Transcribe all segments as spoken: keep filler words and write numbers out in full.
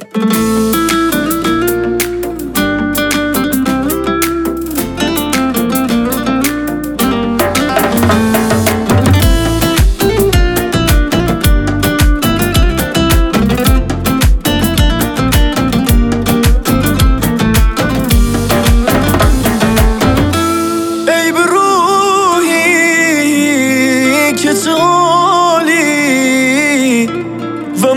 و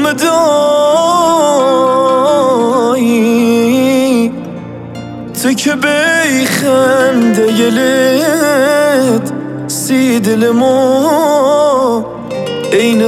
مدایی تو که بی خنده یلت سی دل ما این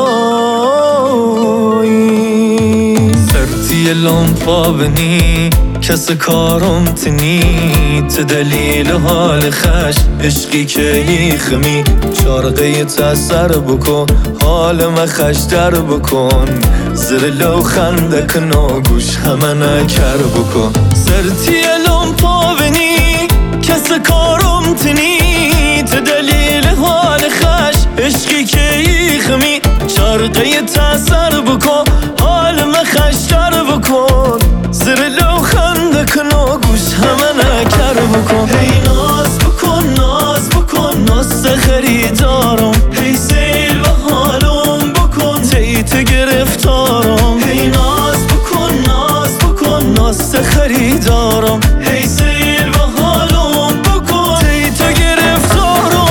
خدایی سرتی لامپا بنی کس کارم تنی تو دلیل حال خش عشقی که یخمی چارقه تاثر بکن حال ما خشتر بکن زر لو خنده کنا گوش همه نکر بکن سرتی لامپا بنی کس کارم تنی تو دلیل حال خش عشقی که یخمی چارقه تاثر بکن حال ما خشتر بکن زر لو خنده کنا گوش همه نکر بکن هی ناز بکن ناز بکن ناز خریدارم هی سیل و حالم بکن تیت گرفتارم هی ناز بکن ناز بکن ناز خریدارم هی سیل و حالم بکن تیت گرفتارم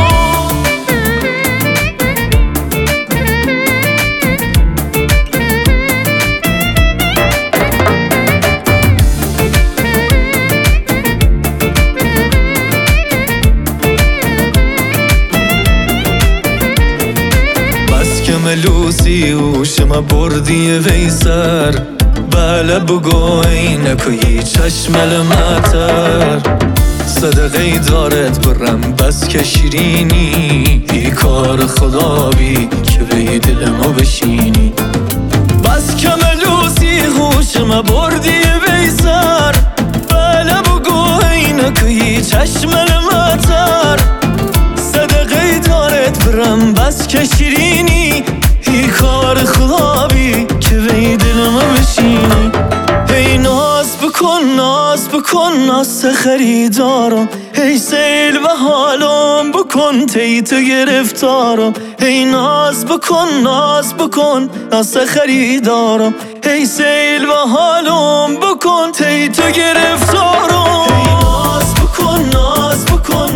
ملوسی هوشم بردی ویسر بله بگو اینکوی چشم المتر صدقه دارت برم بس که شیرینی ای کار خدا بی که به دلمو بشینی بس که ملوسی هوشم بردی ویسر بله بگو اینکوی چشم المتر صدقه دارت برم بس که شیرینی ای کار خدابی که به دلم بشینی هی ناز بکن ناز بکن ناز خریدارم هی سیل و حالم بکن تیت گرفتارم هی ناز بکن ناز بکن ناز خریدارم هی سیل و حالم بکن تیت گرفتارم هی ناز بکن ناز بکن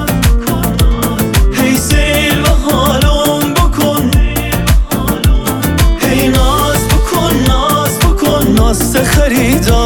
هی سیل و حالم بکن هی ناز بکن ناز بکن ناز خریدارم